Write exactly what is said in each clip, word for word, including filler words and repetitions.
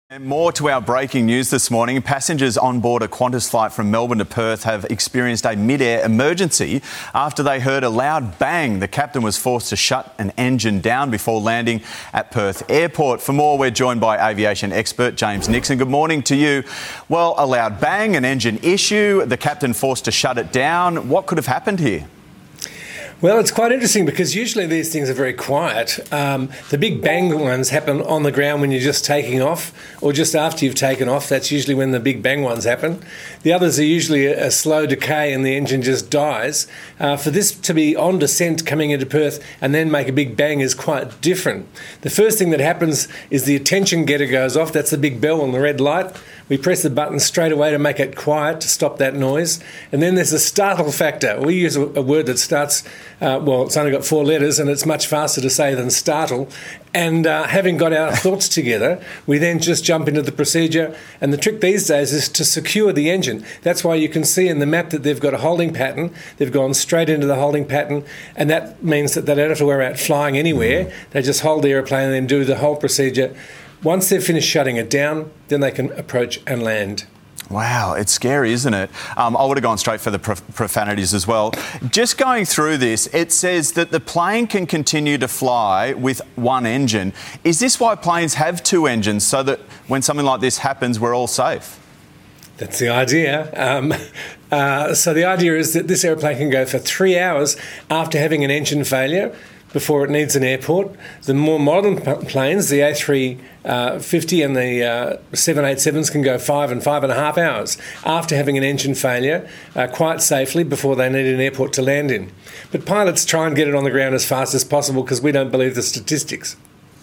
And more to our breaking news this morning. Passengers on board a Qantas flight from Melbourne to Perth have experienced a mid-air emergency after they heard a loud bang. The captain was forced to shut an engine down before landing at Perth Airport. For more, we're joined by aviation expert James Nixon. Good morning to you. Well, a loud bang, an engine issue, the captain forced to shut it down. What could have happened here? Well, it's quite interesting because usually these things are very quiet. Um, the big bang ones happen on the ground when you're just taking off or just after you've taken off. That's usually when the big bang ones happen. The others are usually a, a slow decay and the engine just dies. Uh, for this to be on descent coming into Perth and then make a big bang is quite different. The first thing that happens is the attention getter goes off. That's the big bell on the red light. We press the button straight away to make it quiet, to stop that noise. And then there's a startle factor. We use a, a word that starts, uh, well, it's only got four letters and it's much faster to say than startle. And uh, having got our thoughts together, we then just jump into the procedure. And the trick these days is to secure the engine. That's why you can see in the map that they've got a holding pattern. They've gone straight into the holding pattern. And that means that they don't have to worry about flying anywhere. They just hold the aeroplane and then do the whole procedure. Once they've finished shutting it down, then they can approach and land. Wow, it's scary, isn't it? Um, I would have gone straight for the prof- profanities as well. Just going through this, it says that the plane can continue to fly with one engine. Is this why planes have two engines, so that when something like this happens, we're all safe? That's the idea. Um, uh, so the idea is that this aeroplane can go for three hours after having an engine failure before it needs an airport. The more modern planes, the A three fifty and the uh, seven eighty-sevens can go five and five and a half hours after having an engine failure uh, quite safely before they need an airport to land in. But pilots try and get it on the ground as fast as possible because we don't believe the statistics.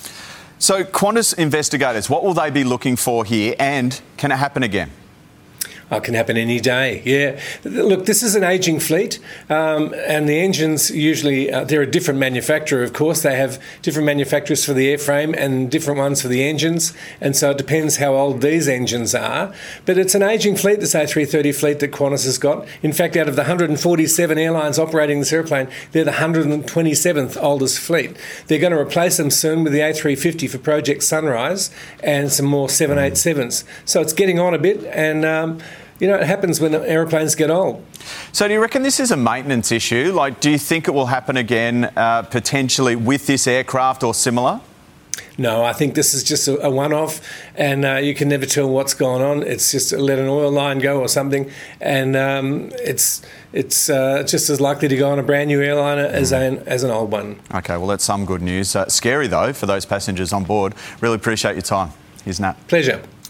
So Qantas investigators, what will they be looking for here, and can it happen again? Oh, it can happen any day, yeah. Look, this is an ageing fleet, um, and the engines usually, uh, they're a different manufacturer, of course. They have different manufacturers for the airframe and different ones for the engines, and so it depends how old these engines are. But it's an ageing fleet, this A three thirty fleet that Qantas has got. In fact, out of the one hundred forty-seven airlines operating this airplane, they're the one hundred twenty-seventh oldest fleet. They're going to replace them soon with the A three fifty for Project Sunrise and some more seven eighty-sevens. So it's getting on a bit, and um, you know, it happens when aeroplanes get old. So do you reckon this is a maintenance issue? Like, do you think it will happen again, uh, potentially with this aircraft or similar? No, I think this is just a, a one-off, and uh, you can never tell what's going on. It's just let an oil line go or something, and um, it's it's uh, just as likely to go on a brand new airliner as an as an old one. Okay, well, that's some good news. Uh, scary though for those passengers on board. Really appreciate your time. Here's Nat. Pleasure.